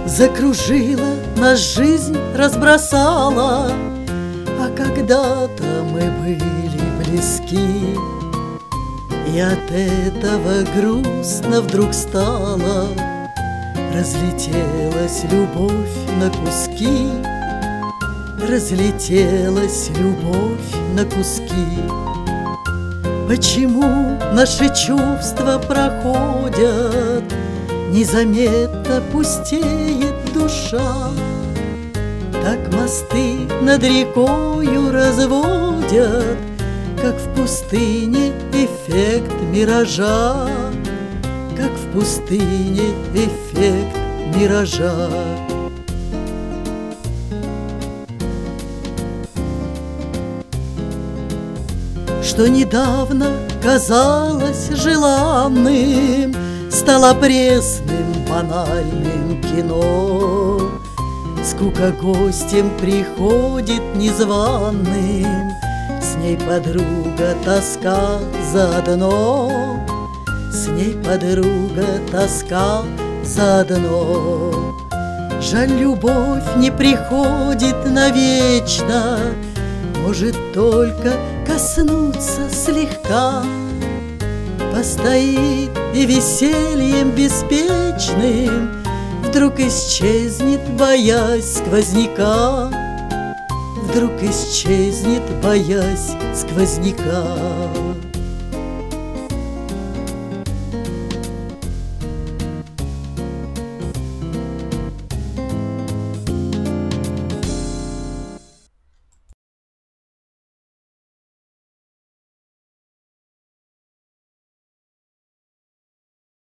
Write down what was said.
Закружила, нас жизнь разбросала, а когда-то мы были близки. И от этого грустно вдруг стало, разлетелась любовь на куски, разлетелась любовь на куски. Почему наши чувства проходят, незаметно пустеет душа? Так мосты над рекою разводят, как в пустыне эффект миража, как в пустыне эффект миража. Что недавно казалось желанным, стало пресным, банальным кино. Скука гостем приходит незваным, с ней подруга, тоска заодно, с ней подруга, тоска заодно. Жаль, любовь не приходит навечно, может только коснуться слегка. Постоит и весельем беспечным вдруг исчезнет, боясь сквозняка, вдруг исчезнет, боясь сквозняка.